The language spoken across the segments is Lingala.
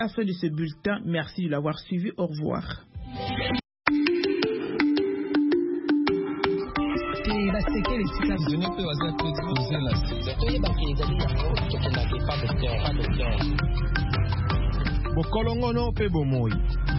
À la fin de ce bulletin, merci de l'avoir suivi. Au revoir. Bokolongono pe bomoi.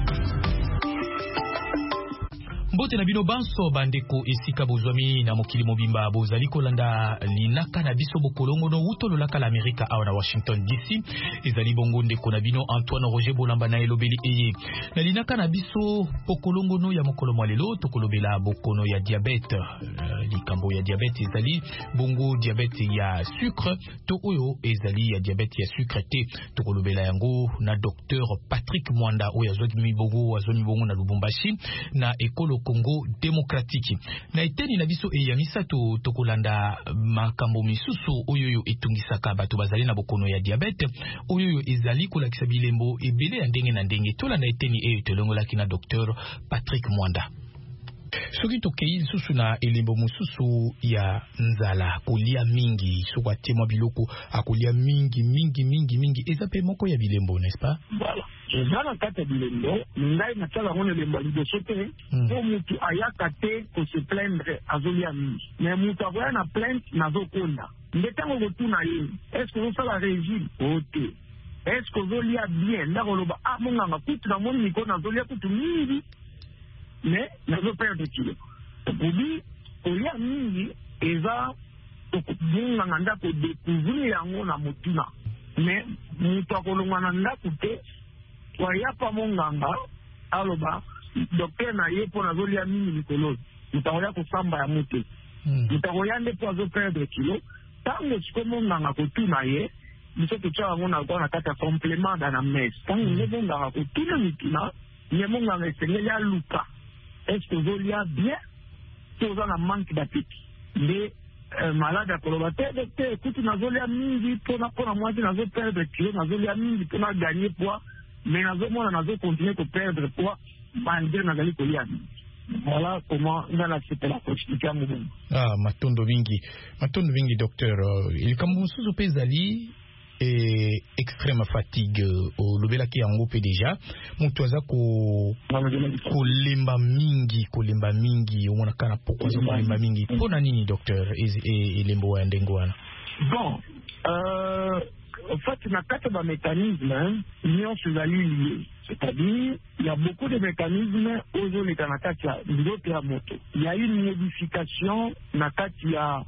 Mbote na bino banso bandeko esika bozwami na mokili mobimba bozali kolanda linaka na biso bokolongono utolo laka la Amerika awa na Washington DC. Ezali bongo ndeko na bino Antoine Roger Bolamba na elobeli eye. Na linaka na biso bokolongono ya mokolo mwalelo tokolobela bokono ya diabete. Likambo ya diabete ezali bongo diabete ya sucre to oyo ezali ya diabete ya sucre te. Tokolobela yango na Dr Patrick Mwanda oyo azwaki bongo na Lubumbashi na ekolo Congo démocratique. Na eteni na biso ya misato tokolanda makambo misusu oyo etungisaka bato bazali na bokono ya diabete oyo ezali kolakisa bilembo ebele ya ndenge na ndenge. Tolanda eteni tolongolaki na Dr Patrick Mwanda. Soki tokei susu na elembo mususu ya nzala kolia mingi sokwa temwa biloko akolia mingi eza pe moko ya bilembo, n'est-ce pas? Voilà. Eza na kata bilembo ngai na tala ngone lembo liboso te po mutu ayaka te ko se plaindre azolia mingi. Mais mutu avoya na plainte nazokonda. Ndetango kotuna ye. Est-ce que vous faites la régime? Ok. Est-ce que vous lia bien? Ndakoloba monganga kutu na moni niko nazolia kutu mingi. Mais nazo perdre kilo. Obi olia mingi eza okubunga nganda ko découvrir yango na motuna. Mais mutu akolongwa na ndako te waya pa monganga aloba docteur na ye po nazolia mingi mikolo. Mutakoya kusamba ya mute. Mutakoya nde po azo perdre kilo. Tango siko monganga kotuna ye biso tuchawa ngona kwa na kata complément d'anamnèse. Tango monganga kotuna mituna ye monganga esengeli aluka. Est-ce que vous liez bien? Si vous avez un manque d'appétit. Les malades à colobater, docteur, écoute, nous avons lié mingi pour la moitié, nous avons perdre kilo, nous avons lié mingi pour gagner poids, mais nous avons continué à perdre poids, malgré nous avons lié mingi. Voilà comment nous allons expliquer à mon monde. Matondo vingi, docteur. Il comme vous sous zali et extrême fatigue au lobela ki yango pe déjà mutuaza ko lemba mingi omona kana poko zo lemba mingi pona nini docteur et lembo ya ndengo wana. Bon en fait na kata ba mécanisme lions ezali lié, c'est-à-dire il y a beaucoup de mécanismes ozo le kanakati ya ndoto ya moto. Il y a une modification na kati ya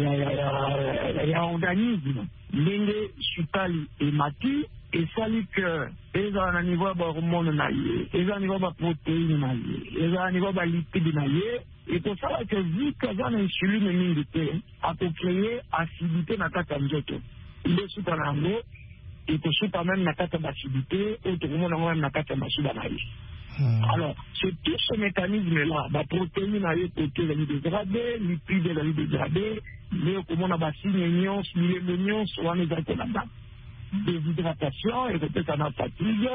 organisme ndenge sukali emati esali que eza na niveau ba hormone na ye, eza na niveau ba protéine na ye, eza na niveau ba lipide na ye, et pour ça que vu que za na insuline mingi te akocréer acidité na kati ya nzoto nde suka na yango ekosuka même na kati ya bacidité oyo tokomona ngo même na kati ya masuba na ye. Alors, c'est tout ce mécanisme-là, la protéine a été dégradée, lipide a été dégradée, mais comme on a bassiné nions, millénions, on a été là-bas. Déshydratation, et peut-être en fatigue,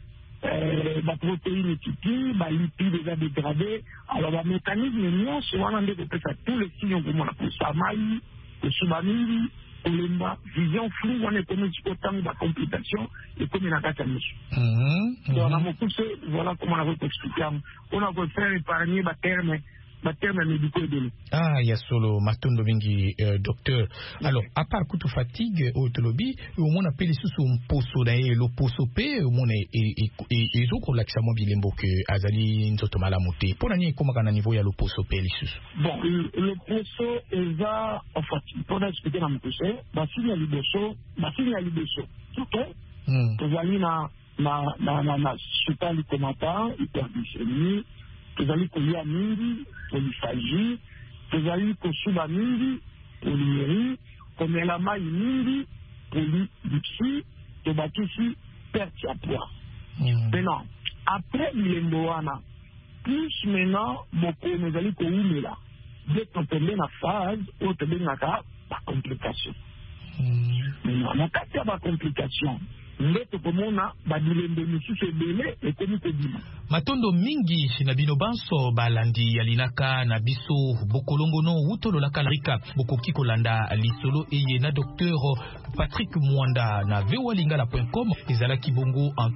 la protéine est typique, la lipide est dégradée. Alors, le mécanisme nions, on a peut-être tous les signes comme on a pour Samaï, le Subamili, Olemba, vision floue, on est comme autant de complications et comme il a qu'à s'amuser. Donc, on a beaucoup de, voilà comment on a expliqué. On a pu faire épargner les termes médicaux de nous. Il y a solo matondo vingi docteur. Alors, à part que tu fatigue au tolobi, au moins appelle les sous un poso d'ailleurs, le poso p, au moins et autres là qui s'amont bilembo que azali nzoto malamuté. Pour l'année, comment on a niveau il y a le poso p les sous. Bon, le poso est en fait, pour expliquer dans mon poso, basile à liboso, ok? Tu vas aller na sukali komata, hyperglycémie. Tozali kolia mingi, polyphagie, tozali kosuba mingi, polyurie, komela mai mingi, polydipsie, tobakisi perte ya poids. Maintenant, après bilembo wana, plus maintenant, beaucoup nezali koumela, dès qu'on tombe na phase, ou tombe na complication. Maintenant, na kati ya complication, ndeto komona badilembe misusu ebele ekomi kobima matondo mingi na bino banso balandi yalinaka na biso bokolongono utololaka rika bokoki kolanda lisolo eye na docteur Patrick Mwanda na vewalingala.com ezalaki bongo